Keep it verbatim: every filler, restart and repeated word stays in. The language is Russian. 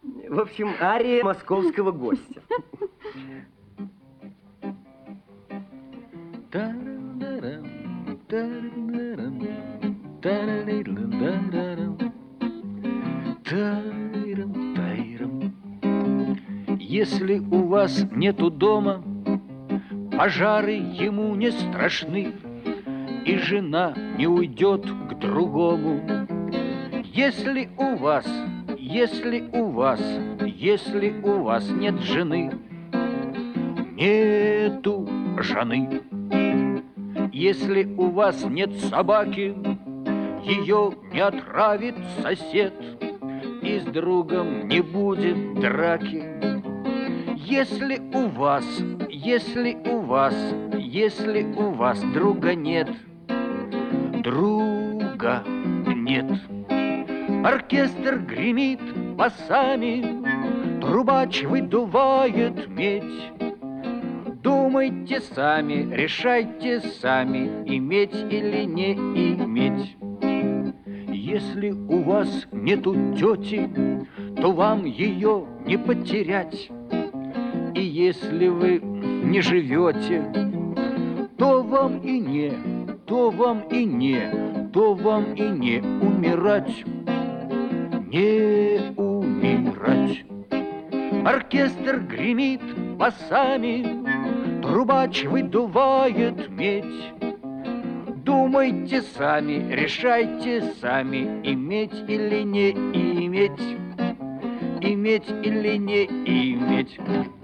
В общем, ария московского гостя. Если у вас нету дома, пожары ему не страшны, и жена не уйдет к другому. Если у вас, если у вас, если у вас нет жены, нету жены. Если у вас нет собаки, ее не отравит сосед, и с другом не будет драки. Если у вас, если у вас, если у вас друга нет, друга нет. Оркестр гремит басами, трубач выдувает медь. Думайте сами, решайте сами, иметь или не иметь. Если у вас нету тети, то вам ее не потерять. И если вы не живете, то вам и не, то вам и не, то вам и не умирать, не умирать. Оркестр гремит басами, трубач выдувает медь. Думайте сами, решайте сами, иметь или не иметь, иметь или не иметь.